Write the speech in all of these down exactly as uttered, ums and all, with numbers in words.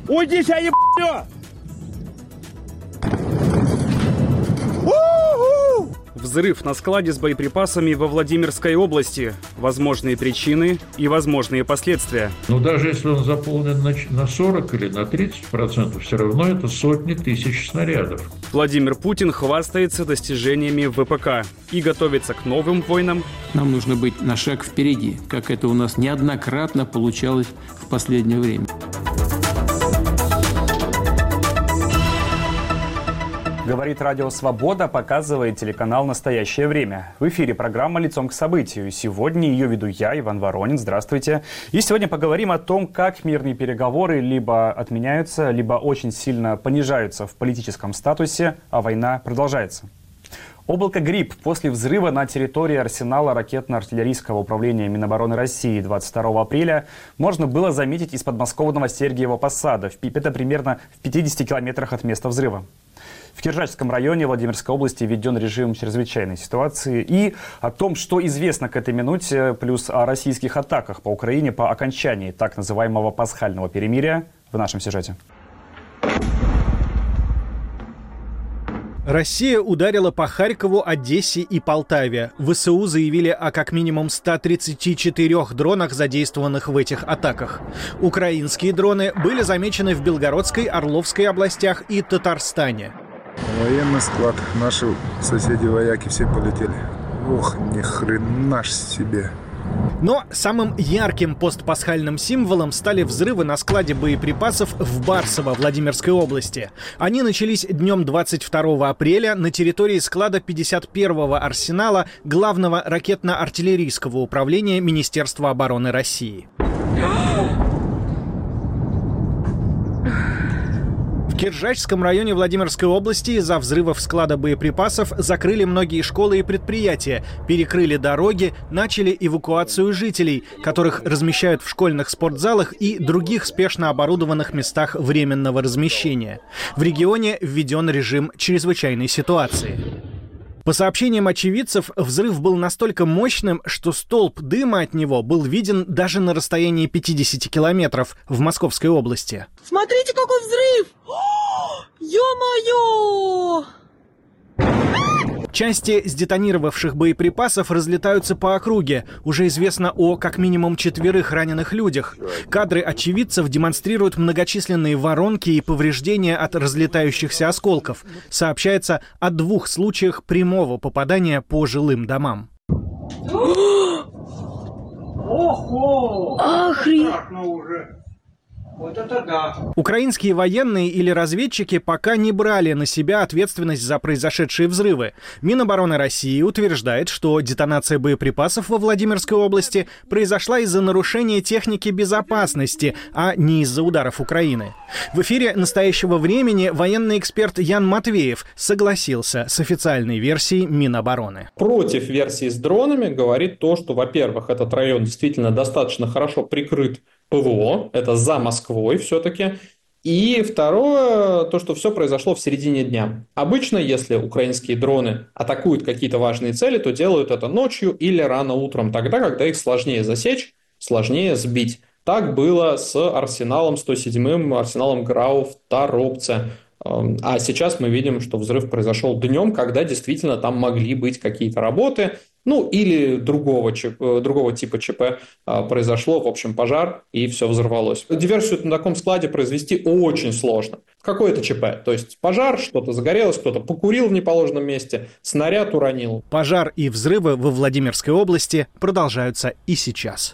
Уйди, я еб***ю! Взрыв на складе с боеприпасами во Владимирской области. Возможные причины и возможные последствия. Но даже если он заполнен на сорок или на тридцать процентов, все равно это сотни тысяч снарядов. Владимир Путин хвастается достижениями в ВПК и готовится к новым войнам. Нам нужно быть на шаг впереди, как это у нас неоднократно получалось в последнее время. Говорит Радио Свобода, показывает телеканал «Настоящее время». В эфире программа «Лицом к событию». Сегодня ее веду я, Иван Воронин. Здравствуйте. И сегодня поговорим о том, как мирные переговоры либо отменяются, либо очень сильно понижаются в политическом статусе, а война продолжается. Облако «Гриб» после взрыва на территории арсенала ракетно-артиллерийского управления Минобороны России двадцать второго апреля можно было заметить из подмосковного Сергиева Посада. Это примерно в пятидесяти километрах от места взрыва. В Киржачском районе Владимирской области введен режим чрезвычайной ситуации. И о том, что известно к этой минуте, плюс о российских атаках по Украине по окончании так называемого пасхального перемирия в нашем сюжете. Россия ударила по Харькову, Одессе и Полтаве. ВСУ заявили о как минимум ста тридцати четырёх дронах, задействованных в этих атаках. Украинские дроны были замечены в Белгородской, Орловской областях и Татарстане. Военный склад. Наши соседи-вояки все полетели. Ох, ни хрена ж себе. Но самым ярким постпасхальным символом стали взрывы на складе боеприпасов в Барсово, Владимирской области. Они начались днем двадцать второго апреля на территории склада пятьдесят первого арсенала Главного ракетно-артиллерийского управления Министерства обороны России. В Киржачском районе Владимирской области из-за взрывов склада боеприпасов закрыли многие школы и предприятия, перекрыли дороги, начали эвакуацию жителей, которых размещают в школьных спортзалах и других спешно оборудованных местах временного размещения. В регионе введен режим чрезвычайной ситуации. По сообщениям очевидцев, взрыв был настолько мощным, что столб дыма от него был виден даже на расстоянии пятидесяти километров в Московской области. Смотрите, какой взрыв! Ё-моё! Части сдетонировавших боеприпасов разлетаются по округе. Уже известно о как минимум четверых раненых людях. Кадры очевидцев демонстрируют многочисленные воронки и повреждения от разлетающихся осколков. Сообщается о двух случаях прямого попадания по жилым домам. Ого! Охренеть! Вот это да. Украинские военные или разведчики пока не брали на себя ответственность за произошедшие взрывы. Минобороны России утверждает, что детонация боеприпасов во Владимирской области произошла из-за нарушения техники безопасности, а не из-за ударов Украины. В эфире «Настоящего времени» военный эксперт Ян Матвеев согласился с официальной версией Минобороны. Против версии с дронами говорит то, что, во-первых, этот район действительно достаточно хорошо прикрыт ПВО, это за Москвой все-таки. И второе, то, что все произошло в середине дня. Обычно, если украинские дроны атакуют какие-то важные цели, то делают это ночью или рано утром, тогда, когда их сложнее засечь, сложнее сбить. Так было с арсеналом сто седьмым, арсеналом ГРАУ в Торопце. А сейчас мы видим, что взрыв произошел днем, когда действительно там могли быть какие-то работы. Ну, или другого, другого типа ЧП произошло, в общем, пожар, и все взорвалось. Диверсию на таком складе произвести очень сложно. Какое-то ЧП, то есть пожар, что-то загорелось, кто-то покурил в неположенном месте, снаряд уронил. Пожар и взрывы во Владимирской области продолжаются и сейчас.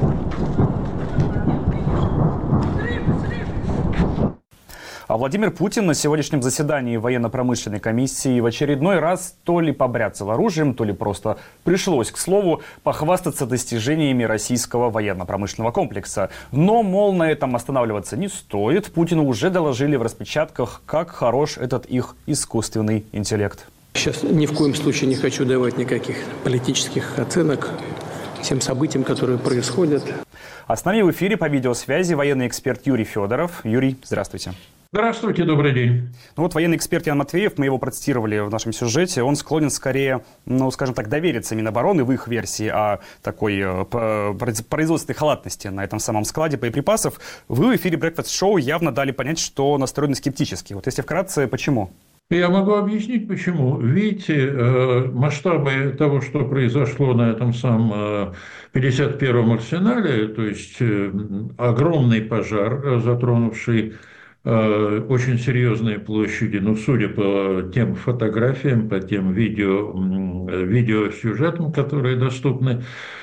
А Владимир Путин на сегодняшнем заседании военно-промышленной комиссии в очередной раз то ли побряцал оружием, то ли просто пришлось, к слову, похвастаться достижениями российского военно-промышленного комплекса. Но, мол, на этом останавливаться не стоит. Путину уже доложили в распечатках, как хорош этот их искусственный интеллект. Сейчас ни в коем случае не хочу давать никаких политических оценок тем событиям, которые происходят. А с нами в эфире по видеосвязи военный эксперт Юрий Федоров. Юрий, здравствуйте. Здравствуйте, добрый день. Ну вот военный эксперт Ян Матвеев, мы его процитировали в нашем сюжете, он склонен скорее, ну, скажем так, довериться Минобороны в их версии о такой э, производственной халатности на этом самом складе боеприпасов. Вы в эфире Breakfast Show явно дали понять, что настроены скептически. Вот если вкратце, почему? Я могу объяснить, почему. Видите, масштабы того, что произошло на этом самом пятьдесят первом арсенале, то есть огромный пожар, затронувший очень серьезные площади, ну, судя по тем фотографиям, по тем видео, видеосюжетам, которые доступны,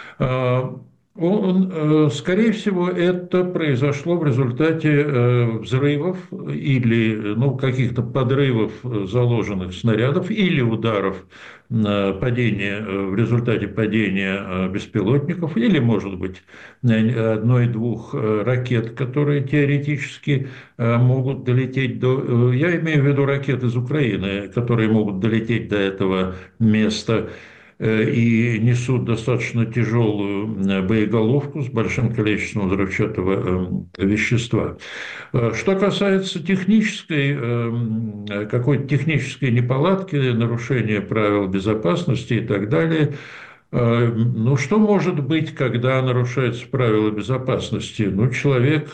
он, скорее всего, это произошло в результате взрывов или, ну, каких-то подрывов заложенных снарядов или ударов, падения, в результате падения беспилотников, или, может быть, одной-двух ракет, которые теоретически могут долететь до... Я имею в виду ракет из Украины, которые могут долететь до этого места и несут достаточно тяжелую боеголовку с большим количеством взрывчатого вещества. Что касается технической, какой-то технической неполадки, нарушения правил безопасности и так далее, ну, что может быть, когда нарушаются правила безопасности? Ну, человек,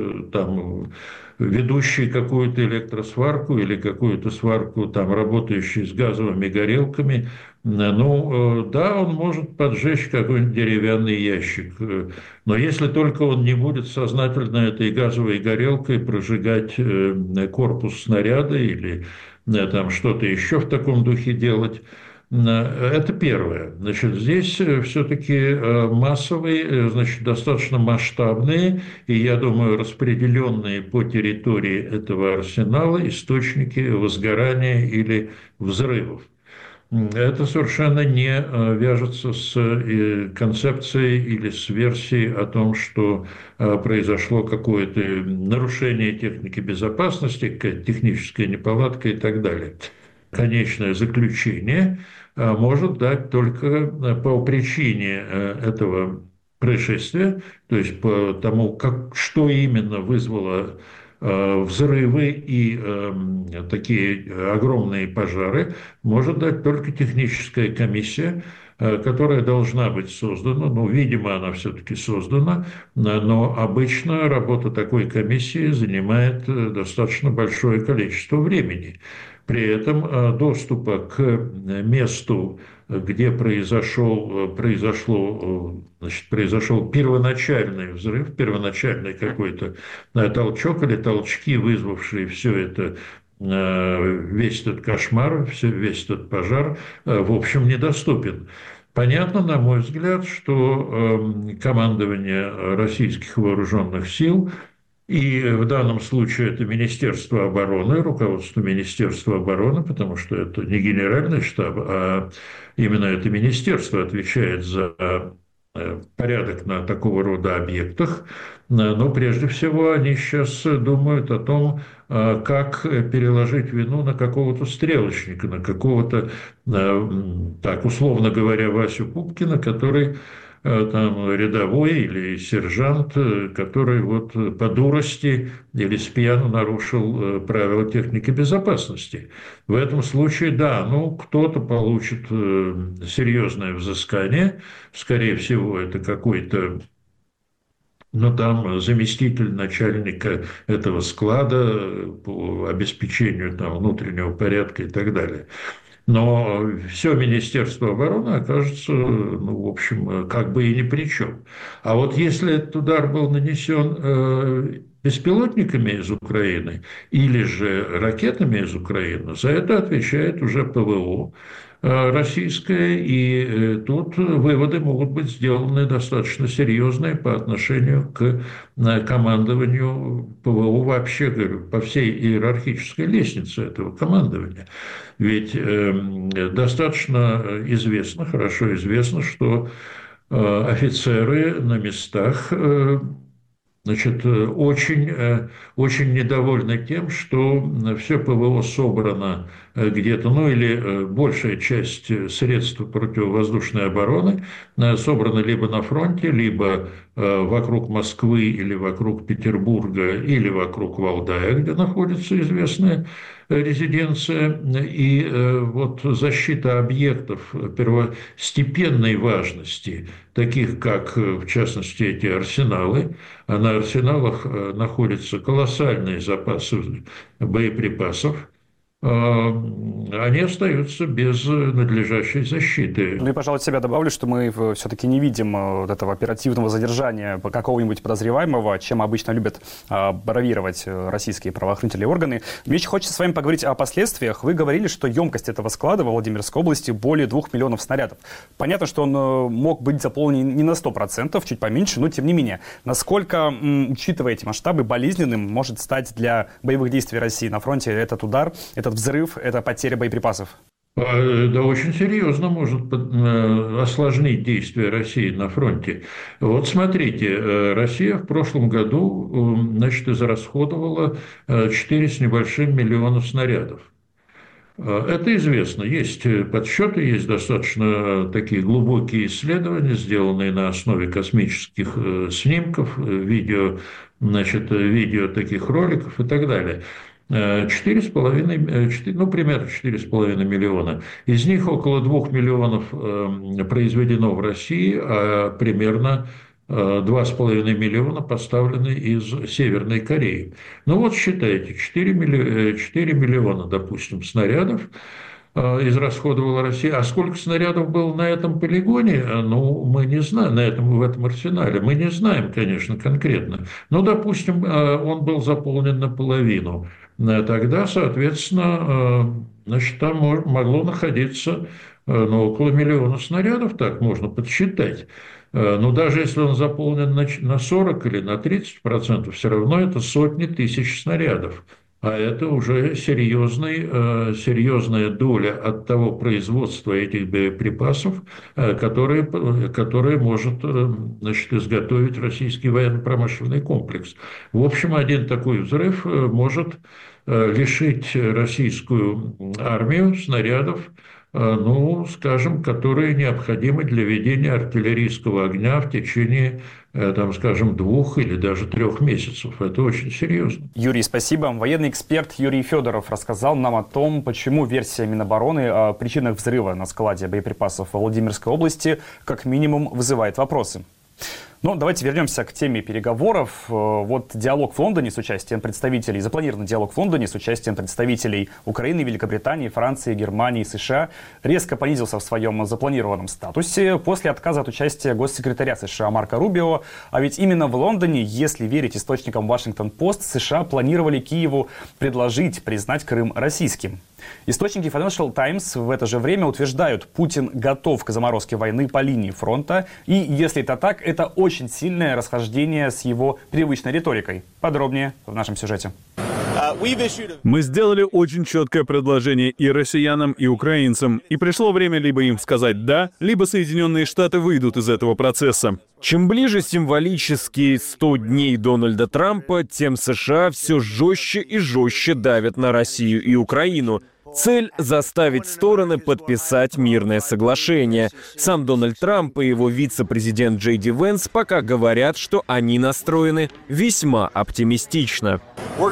там, ведущий какую-то электросварку или какую-то сварку, там, работающий с газовыми горелками, ну, да, он может поджечь какой-нибудь деревянный ящик, но если только он не будет сознательно этой газовой горелкой прожигать корпус снаряда или там что-то еще в таком духе делать. Это первое. Значит, здесь все-таки массовые, значит, достаточно масштабные и, я думаю, распределенные по территории этого арсенала источники возгорания или взрывов. Это совершенно не вяжется с концепцией или с версией о том, что произошло какое-то нарушение техники безопасности, техническая неполадка и так далее. Конечное заключение может дать только по причине этого происшествия, то есть по тому, как, что именно вызвало взрывы и э, такие огромные пожары, может дать только техническая комиссия, э, которая должна быть создана. Ну, видимо, она все-таки создана, но обычно работа такой комиссии занимает достаточно большое количество времени. При этом доступа к месту, где произошел, произошло, значит, произошел первоначальный взрыв, первоначальный какой-то толчок или толчки, вызвавшие все это, весь этот кошмар, весь этот пожар, в общем, недоступен. Понятно, на мой взгляд, что командование российских вооруженных сил, и в данном случае это Министерство обороны, руководство Министерства обороны, потому что это не генеральный штаб, а именно это министерство отвечает за порядок на такого рода объектах. Но прежде всего они сейчас думают о том, как переложить вину на какого-то стрелочника, на какого-то, так условно говоря, Васю Пупкина, который там рядовой или сержант, который вот по дурости или с пьяну нарушил правила техники безопасности. В этом случае, да, ну, кто-то получит серьезное взыскание, скорее всего, это какой-то, ну, там, заместитель начальника этого склада по обеспечению там внутреннего порядка и так далее. Но все Министерство обороны окажется, ну, в общем, как бы и ни при чем. А вот если этот удар был нанесен э, беспилотниками из Украины или же ракетами из Украины, за это отвечает уже ПВО э, российское, и э, тут выводы могут быть сделаны достаточно серьезные по отношению к э, командованию ПВО вообще, говорю, по всей иерархической лестнице этого командования. Ведь э, достаточно известно, хорошо известно, что э, офицеры на местах э, значит, очень, э, очень недовольны тем, что все ПВО собрано э, где-то, ну или э, большая часть средств противовоздушной обороны э, собрана либо на фронте, либо э, вокруг Москвы или вокруг Петербурга или вокруг Валдая, где находится известная резиденция. И вот защита объектов первостепенной важности, таких как, в частности, эти арсеналы, а на арсеналах находятся колоссальные запасы боеприпасов, они остаются без надлежащей защиты. Ну и, пожалуй, от себя добавлю, что мы все-таки не видим вот этого оперативного задержания какого-нибудь подозреваемого, чем обычно любят бравировать российские правоохранительные органы. Мне еще хочется с вами поговорить о последствиях. Вы говорили, что емкость этого склада во Владимирской области более двух миллионов снарядов. Понятно, что он мог быть заполнен не на сто процентов, чуть поменьше, но тем не менее. Насколько, учитывая эти масштабы, болезненным может стать для боевых действий России на фронте этот удар, этот взрыв, это потеря боеприпасов? Да, очень серьезно может осложнить действия России на фронте. Вот смотрите, Россия в прошлом году, значит, израсходовала четыре с небольшим миллиона снарядов. Это известно. Есть подсчеты, есть достаточно такие глубокие исследования, сделанные на основе космических снимков, видео, значит, видео таких роликов и так далее. четыре с половиной, ну, примерно четыре с половиной миллиона. Из них около двух миллионов произведено в России, а примерно два с половиной миллиона поставлены из Северной Кореи. Ну вот считайте, четыре миллиона, допустим, снарядов израсходовала Россия. А сколько снарядов было на этом полигоне, ну, мы не знаем, на этом, в этом арсенале, мы не знаем, конечно, конкретно. Но, допустим, он был заполнен наполовину. Тогда, соответственно, значит, там могло находиться, ну, около миллиона снарядов, так можно подсчитать. Но даже если он заполнен на сорок или на тридцать процентов, все равно это сотни тысяч снарядов. А это уже серьезный, серьезная доля от того производства этих боеприпасов, которые, которые может, значит, изготовить российский военно-промышленный комплекс. В общем, один такой взрыв может лишить российскую армию снарядов, ну, скажем, которые необходимы для ведения артиллерийского огня в течение, там, скажем, двух или даже трех месяцев. Это очень серьезно. Юрий, спасибо. Военный эксперт Юрий Федоров рассказал нам о том, почему версия Минобороны о причинах взрыва на складе боеприпасов во Владимирской области как минимум вызывает вопросы. Ну, давайте вернемся к теме переговоров. Вот диалог в Лондоне с участием представителей, запланированный диалог в Лондоне с участием представителей Украины, Великобритании, Франции, Германии, США резко понизился в своем запланированном статусе после отказа от участия госсекретаря США Марко Рубио. А ведь именно в Лондоне, если верить источникам Вашингтон-Пост, США планировали Киеву предложить признать Крым российским. Источники Financial Times в это же время утверждают, Путин готов к заморозке войны по линии фронта. И если это так, это очень сильное расхождение с его привычной риторикой. Подробнее в нашем сюжете. Мы сделали очень четкое предложение и россиянам, и украинцам. И пришло время либо им сказать «да», либо Соединенные Штаты выйдут из этого процесса. Чем ближе символические сто дней Дональда Трампа, тем США все жестче и жестче давят на Россию и Украину. Цель — заставить стороны подписать мирное соглашение. Сам Дональд Трамп и его вице-президент Джей Ди Венс пока говорят, что они настроены весьма оптимистично.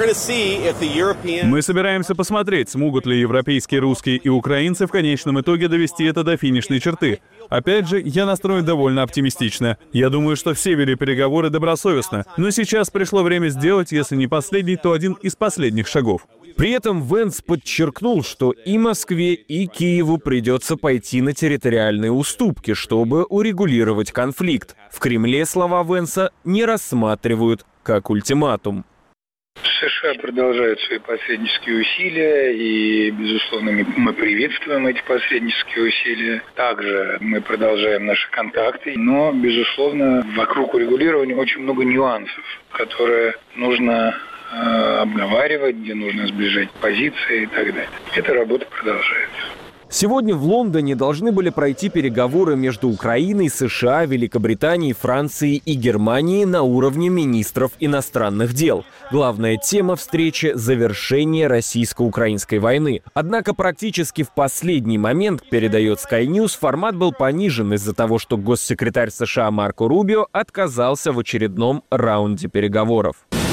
Мы собираемся посмотреть, смогут ли европейские, русские и украинцы в конечном итоге довести это до финишной черты. Опять же, я настроен довольно оптимистично. Я думаю, что все вели переговоры добросовестно. Но сейчас пришло время сделать, если не последний, то один из последних шагов. При этом Венс подчеркнул, что и Москве, и Киеву придется пойти на территориальные уступки, чтобы урегулировать конфликт. В Кремле слова Венса не рассматривают как ультиматум. США продолжают свои посреднические усилия, и, безусловно, мы приветствуем эти посреднические усилия. Также мы продолжаем наши контакты, но, безусловно, вокруг урегулирования очень много нюансов, которые нужно э, обговаривать, где нужно сближать позиции и так далее. Эта работа продолжается. Сегодня в Лондоне должны были пройти переговоры между Украиной, США, Великобританией, Францией и Германией на уровне министров иностранных дел. Главная тема встречи – завершение российско-украинской войны. Однако практически в последний момент, передает Sky News, формат был понижен из-за того, что госсекретарь США Марко Рубио отказался в очередном раунде переговоров.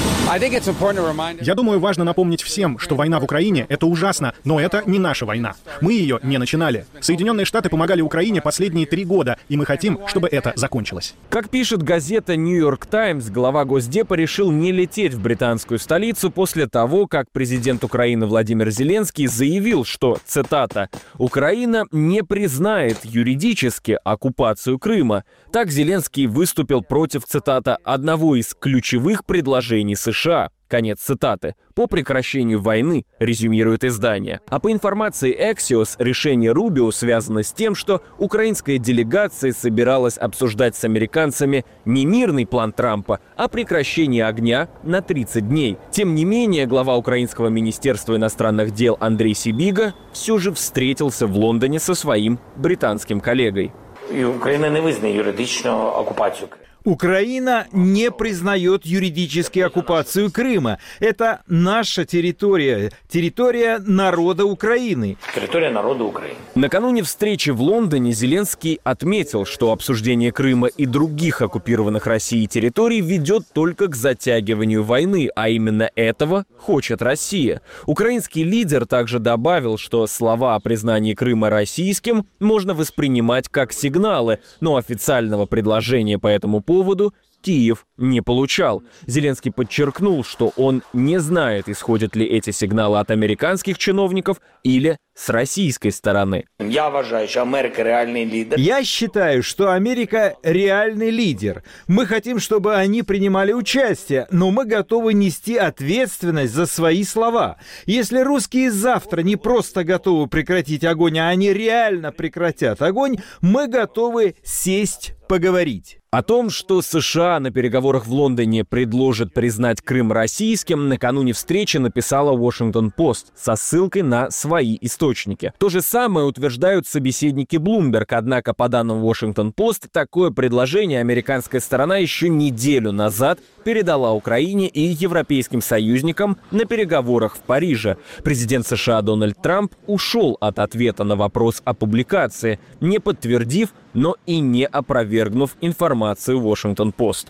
Я думаю, важно напомнить всем, что война в Украине — это ужасно, но это не наша война. Мы ее не начинали. Соединенные Штаты помогали Украине последние три года, и мы хотим, чтобы это закончилось. Как пишет газета «Нью-Йорк Таймс», глава Госдепа решил не лететь в британскую столицу после того, как президент Украины Владимир Зеленский заявил, что, цитата, «Украина не признает юридически оккупацию Крыма». Так Зеленский выступил против, цитата, «одного из ключевых предложений США». США. Конец цитаты. По прекращению войны, резюмирует издание. А по информации Axios, решение Рубио связано с тем, что украинская делегация собиралась обсуждать с американцами не мирный план Трампа, а прекращение огня на тридцать дней. Тем не менее, глава украинского министерства иностранных дел Андрей Сибига все же встретился в Лондоне со своим британским коллегой. Украина не визнає юридичну оккупацию. Украина не признает юридически оккупацию Крыма. Это наша территория, территория народа Украины. Территория народа Украины. Накануне встречи в Лондоне Зеленский отметил, что обсуждение Крыма и других оккупированных Россией территорий ведет только к затягиванию войны, а именно этого хочет Россия. Украинский лидер также добавил, что слова о признании Крыма российским можно воспринимать как сигналы, но официального предложения по этому поводу поводу Киев не получал. Зеленский подчеркнул, что он не знает, исходят ли эти сигналы от американских чиновников или с российской стороны. Я вважаю, что Америка реальный лидер. Я считаю, что Америка реальный лидер. Мы хотим, чтобы они принимали участие, но мы готовы нести ответственность за свои слова. Если русские завтра не просто готовы прекратить огонь, а они реально прекратят огонь, мы готовы сесть поговорить. О том, что США на переговорах в Лондоне предложат признать Крым российским, накануне встречи написала Washington Post со ссылкой на свои источники. То же самое утверждают собеседники Bloomberg, однако, по данным Washington Post, такое предложение американская сторона еще неделю назад передала Украине и европейским союзникам на переговорах в Париже. Президент США Дональд Трамп ушел от ответа на вопрос о публикации, не подтвердив, но и не опровергнув информацию Washington Post.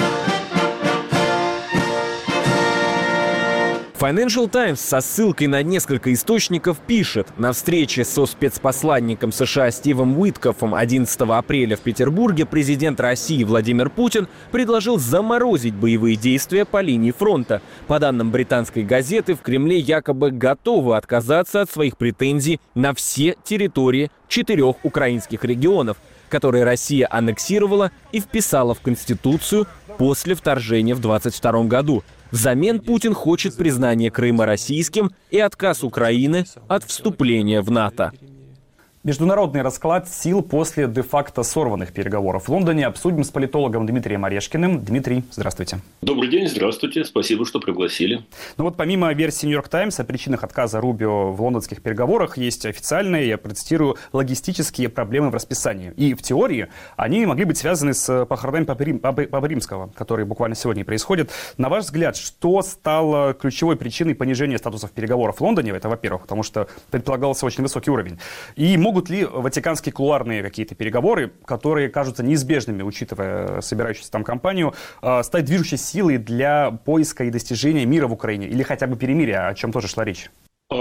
Financial Times со ссылкой на несколько источников пишет: на встрече со спецпосланником США Стивом Уиткоффом одиннадцатого апреля в Петербурге президент России Владимир Путин предложил заморозить боевые действия по линии фронта. По данным британской газеты, в Кремле якобы готовы отказаться от своих претензий на все территории четырех украинских регионов, которые Россия аннексировала и вписала в Конституцию после вторжения в двадцать втором году. Взамен Путин хочет признания Крыма российским и отказ Украины от вступления в НАТО. Международный расклад сил после де-факто сорванных переговоров в Лондоне обсудим с политологом Дмитрием Орешкиным. Дмитрий, здравствуйте. Добрый день, здравствуйте. Спасибо, что пригласили. Ну вот помимо версии «Нью-Йорк Таймс» о причинах отказа Рубио в лондонских переговорах, есть официальные, я процитирую, логистические проблемы в расписании. И в теории они могли быть связаны с похоронами Папы, Рим, Папы, Папы Римского, которые буквально сегодня происходят. На ваш взгляд, что стало ключевой причиной понижения статусов переговоров в Лондоне? Это, во-первых, потому что предполагался очень высокий уровень. И могут ли ватиканские кулуарные какие-то переговоры, которые кажутся неизбежными, учитывая собирающуюся там кампанию, стать движущей силой для поиска и достижения мира в Украине? Или хотя бы перемирия, о чем тоже шла речь?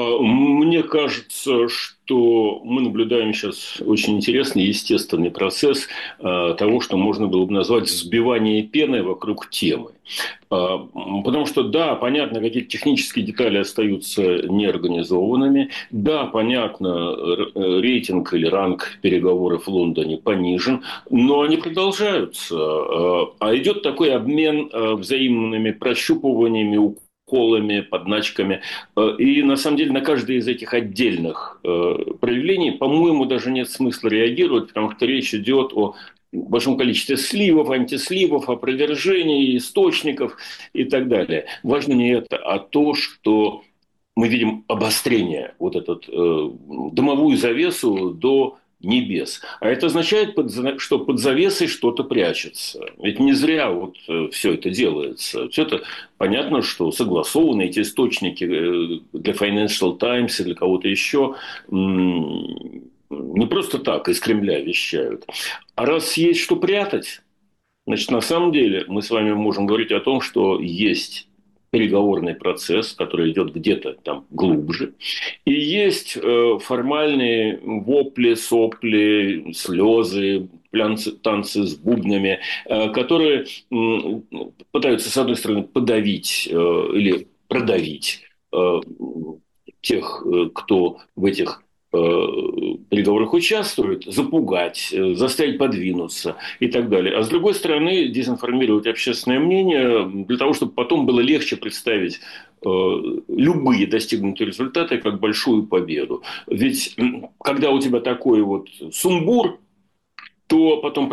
Мне кажется, что мы наблюдаем сейчас очень интересный, естественный процесс того, что можно было бы назвать взбивание пены вокруг темы. Потому что, да, понятно, какие-то технические детали остаются неорганизованными. Да, понятно, рейтинг или ранг переговоров в Лондоне понижен, но они продолжаются. А идет такой обмен взаимными прощупываниями, колами, подначками. И на самом деле на каждое из этих отдельных проявлений, по-моему, даже нет смысла реагировать, потому что речь идет о большом количестве сливов, антисливов, опровержений, источников и так далее. Важно не это, а то, что мы видим обострение, вот эту э, дымовую завесу до небес. А это означает, что под завесой что-то прячется. Ведь не зря вот все это делается. Все это понятно, что согласованы эти источники для Financial Times и для кого-то еще не просто так из Кремля вещают. А раз есть что прятать, значит, на самом деле мы с вами можем говорить о том, что есть переговорный процесс, который идет где-то там глубже. И есть э, формальные вопли, сопли, слезы, плянцы, танцы с бубнами, э, которые э, пытаются, с одной стороны, подавить э, или продавить э, тех, э, кто в этих переговорах участвует, запугать, заставить подвинуться и так далее. А с другой стороны, дезинформировать общественное мнение для того, чтобы потом было легче представить любые достигнутые результаты как большую победу. Ведь когда у тебя такой вот сумбур, то потом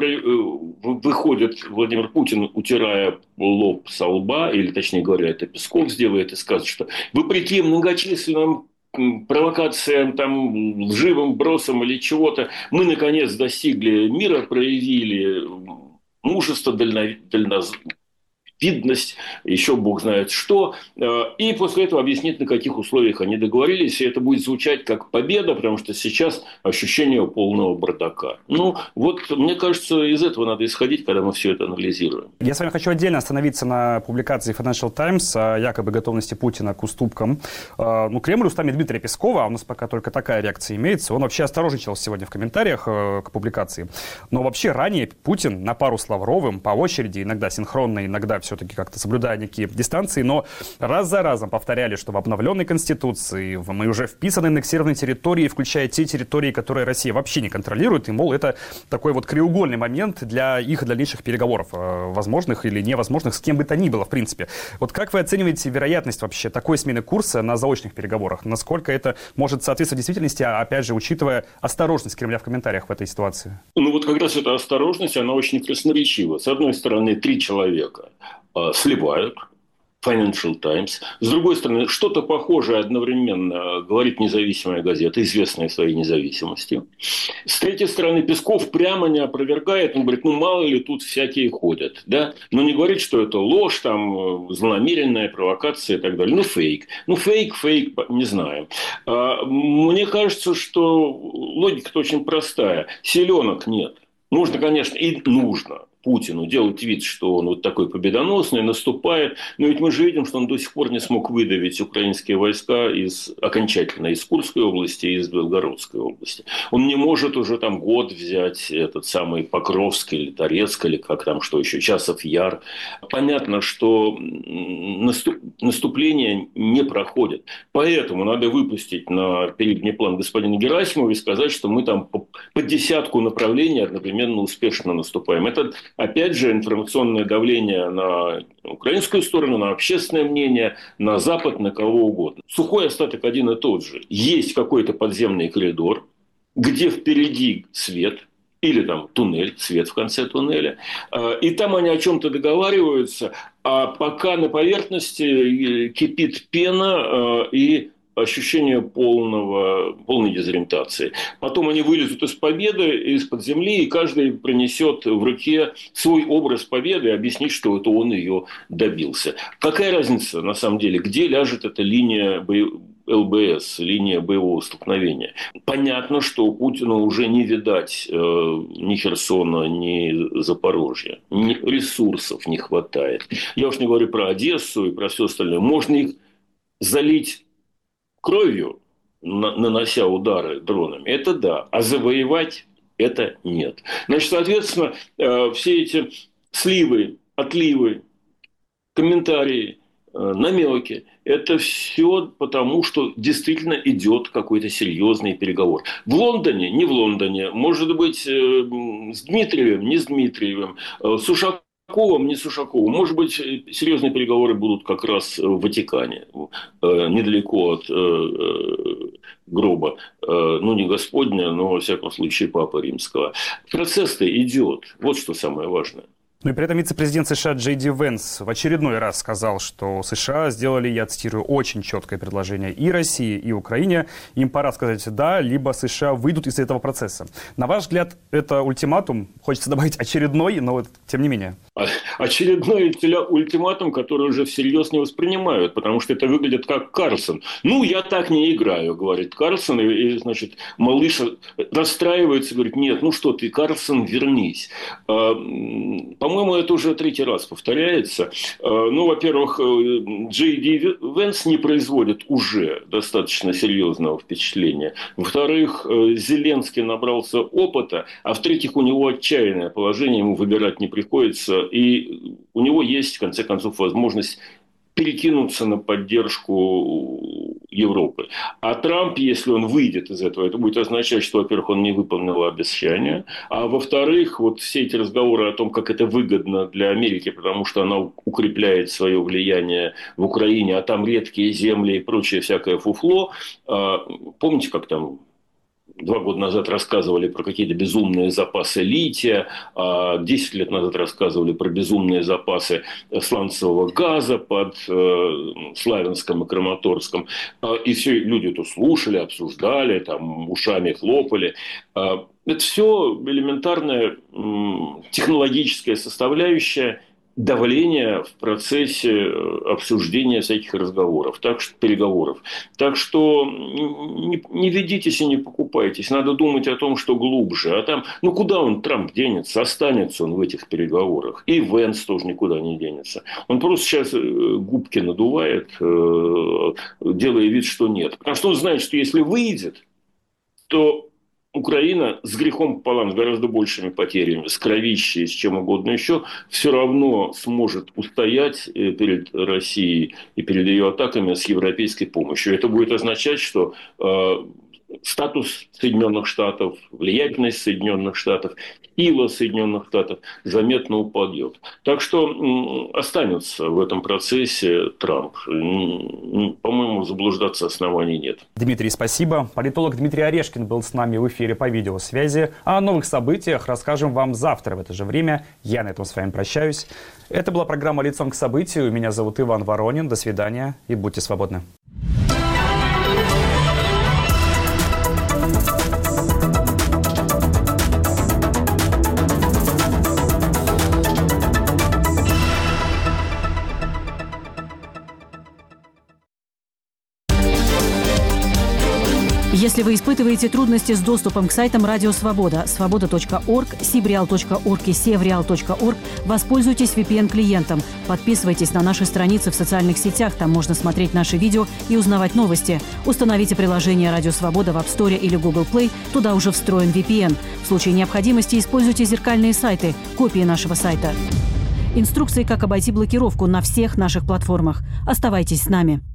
выходит Владимир Путин, утирая лоб со лба, или, точнее говоря, это Песков сделает, и скажет, что вопреки многочисленным провокациям, там, лживым бросом или чего-то, мы, наконец, достигли мира, проявили мужество, дально... дальновидность, еще бог знает что, и после этого объяснить, на каких условиях они договорились, и это будет звучать как победа, потому что сейчас ощущение полного бардака. Ну, вот, мне кажется, из этого надо исходить, когда мы все это анализируем. Я с вами хочу отдельно остановиться на публикации Financial Times о якобы готовности Путина к уступкам. Ну, Кремль устами Дмитрия Пескова, а у нас пока только такая реакция имеется, он вообще осторожничал сегодня в комментариях к публикации. Но вообще ранее Путин на пару с Лавровым по очереди, иногда синхронно, иногда все-таки как-то соблюдая некие дистанции, но раз за разом повторяли, что в обновленной Конституции мы уже вписаны аннексированные территории, включая те территории, которые Россия вообще не контролирует, и, мол, это такой вот краеугольный момент для их дальнейших переговоров, возможных или невозможных, с кем бы то ни было, в принципе. Вот как вы оцениваете вероятность вообще такой смены курса на заочных переговорах? Насколько это может соответствовать действительности, опять же, учитывая осторожность Кремля в комментариях в этой ситуации? Ну вот как раз эта осторожность, она очень красноречива. С одной стороны, три человека сливают Financial Times. С другой стороны, что-то похожее одновременно говорит независимая газета, известная своей независимостью. С третьей стороны, Песков прямо не опровергает. Он говорит, ну мало ли тут всякие ходят. Да? Но не говорит, что это ложь, там, злонамеренная провокация и так далее. Ну фейк. Ну фейк, фейк, не знаю. Мне кажется, что логика-то очень простая. Селенок нет. Нужно, конечно, и нужно Путину делать вид, что он вот такой победоносный, наступает. Но ведь мы же видим, что он до сих пор не смог выдавить украинские войска из, окончательно из Курской области и из Белгородской области. Он не может уже там год взять этот самый Покровск или Торецк, или как там, что еще, Часов Яр. Понятно, что наступление не проходит. Поэтому надо выпустить на передний план господина Герасимова и сказать, что мы там по, по десятку направлений одновременно успешно наступаем. Это опять же, информационное давление на украинскую сторону, на общественное мнение, на Запад, на кого угодно. Сухой остаток один и тот же. Есть какой-то подземный коридор, где впереди свет, или там туннель, свет в конце туннеля, и там они о чем-то договариваются, а пока на поверхности кипит пена и ощущение полного, полной дезориентации. Потом они вылезут из победы, из-под земли, и каждый принесет в руке свой образ победы и объяснит, что это он ее добился. Какая разница, на самом деле, где ляжет эта линия ЛБС, линия боевого столкновения? Понятно, что Путину уже не видать э, ни Херсона, ни Запорожья. Ни ресурсов не хватает. Я уж не говорю про Одессу и про все остальное. Можно их залить кровью, нанося удары дронами, это да. А завоевать это нет. Значит, соответственно, все эти сливы, отливы, комментарии, намеки, это все потому, что действительно идет какой-то серьезный переговор. В Лондоне, не в Лондоне, может быть, с Дмитриевым, не с Дмитриевым, с Ушаковым, Ушаковым, не с Ушаковым. Может быть, серьезные переговоры будут как раз в Ватикане, недалеко от гроба, ну, не Господня, но, во всяком случае, Папы Римского. Процесс-то идет. Вот что самое важное. Ну и при этом вице-президент США Джей Ди Венс в очередной раз сказал, что США сделали, я цитирую, очень четкое предложение и России, и Украине. Им пора сказать «да», либо США выйдут из этого процесса. На ваш взгляд, это ультиматум? Хочется добавить очередной, но вот тем не менее. Очередной ультиматум, который уже всерьез не воспринимают, потому что это выглядит как Карлсон. Ну, я так не играю, говорит Карлсон, и, и значит, малыш расстраивается, говорит, нет, ну что ты, Карлсон, вернись. По-моему, это уже третий раз повторяется. Ну, во-первых, Джей Ди Венс не производит уже достаточно серьезного впечатления. Во-вторых, Зеленский набрался опыта, а в-третьих, у него отчаянное положение, ему выбирать не приходится. И у него есть, в конце концов, возможность перекинуться на поддержку Европы. А Трамп, если он выйдет из этого, это будет означать, что, во-первых, он не выполнил обещания, а во-вторых, вот все эти разговоры о том, как это выгодно для Америки, потому что она укрепляет свое влияние в Украине, а там редкие земли и прочее всякое фуфло. Помните, как там два года назад рассказывали про какие-то безумные запасы лития, а десять лет назад рассказывали про безумные запасы сланцевого газа под э, Славянском и Краматорском. И все люди это слушали, обсуждали, там, ушами хлопали. Это все элементарная технологическая составляющая давление в процессе обсуждения всяких разговоров, так что, переговоров. Так что не, не ведитесь и не покупайтесь. Надо думать о том, что глубже. А там, ну куда он, Трамп, денется? Останется он в этих переговорах. И Венс тоже никуда не денется. Он просто сейчас губки надувает, делая вид, что нет. Потому что он знает, что если выйдет, то Украина с грехом пополам, с гораздо большими потерями, с кровищей, с чем угодно еще, все равно сможет устоять перед Россией и перед ее атаками с европейской помощью. Это будет означать, что э, статус Соединенных Штатов, влиятельность Соединенных Штатов, сила Соединенных Штатов заметно упадет. Так что м, останется в этом процессе Трамп. М, по-моему, заблуждаться оснований нет. Дмитрий, спасибо. Политолог Дмитрий Орешкин был с нами в эфире по видеосвязи. А о новых событиях расскажем вам завтра в это же время. Я на этом с вами прощаюсь. Это была программа «Лицом к событию». Меня зовут Иван Воронин. До свидания и будьте свободны. Если вы испытываете трудности с доступом к сайтам Радио Свобода, свобода точка орг, сибреал точка орг и севреал точка орг, воспользуйтесь ви пи эн-клиентом. Подписывайтесь на наши страницы в социальных сетях, там можно смотреть наши видео и узнавать новости. Установите приложение Радио Свобода в App Store или Google Play, туда уже встроен ви пи эн. В случае необходимости используйте зеркальные сайты, копии нашего сайта. Инструкции, как обойти блокировку на всех наших платформах. Оставайтесь с нами.